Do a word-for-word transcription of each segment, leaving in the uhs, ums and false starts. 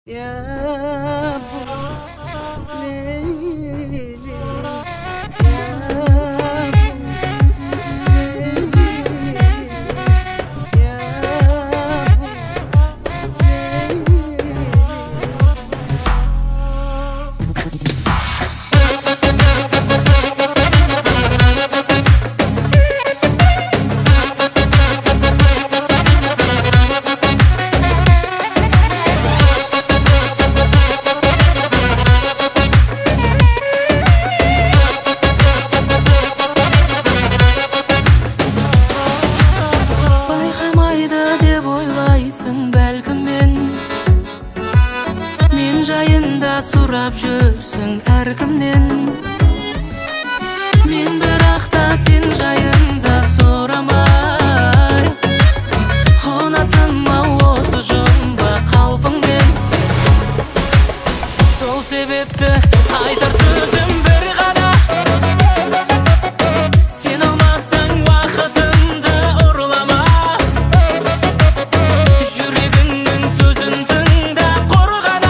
Ya bu Leyli, ya bu Leyli, ya bu Leyli. Бәлкім мен мен жайында сұрап жүрсің әркімнен. Мен бірақ та сен жайында сұрамай ұнаттым ау осы жұмбақ қалпыңмен. Сол себепті айтар сөзім бір ғана: сен алмасаң уақытымды ұрлама. Жүрегіңнің сөзін тыңда құр ғана,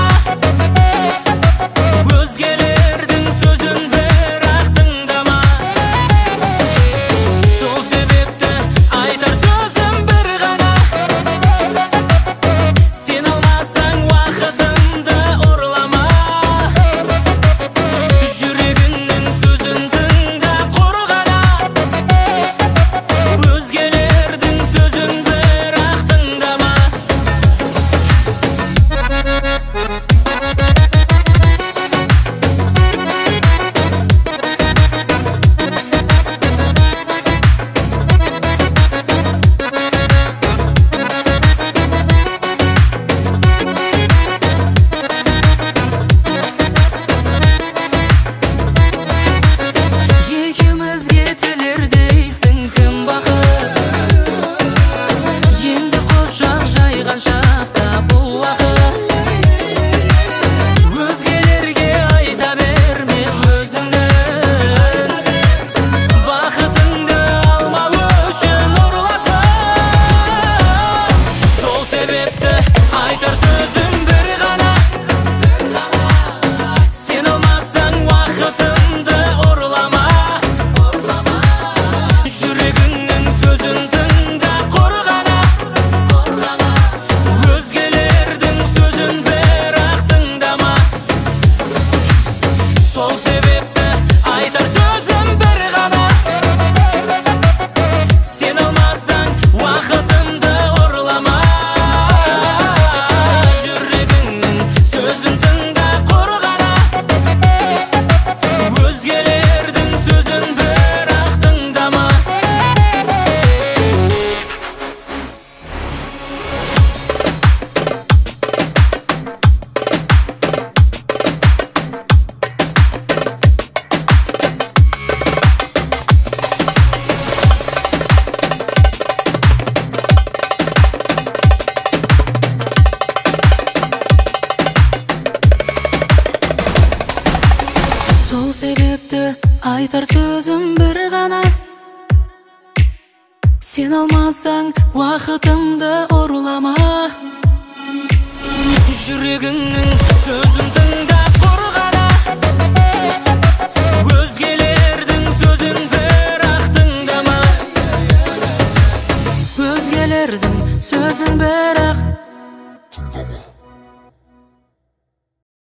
өзгелердің сөзін бірақ тыңдама. Сол себепті айтар сөзім бір ғана: сен алмасаң уақытымды ұрлама. Жүрегіңнің сөзін тыңда құр ғана, өзгелердің сөзін бірақ тыңдама. Екеумізге тілер дейсің кім бақыт? Енді құшақ жайған шақта бұл уақыт. Өзгелерге айта берме өзіңнің бақытыңды алмау үшін ұрлатып. Сол себепті айтар сөзім бір ғана: сен алмасаң уақытымды ұрлама. Жүрегіңнің сөзін тыңда құр ғана, өзгелердің сөзін бірақ тыңдама. Сол себепті айтар сөзім бір ғана: сен алмасаң уақытымды ұрлама. Жүрегіңнің сөзін тыңда құр ғана, өзгелердің сөзін бірақ тыңдама. Сол себепті айтар сөзім бір ғана: сен алмасаң уақытымды ұрлама. Жүрегіңнің сөзін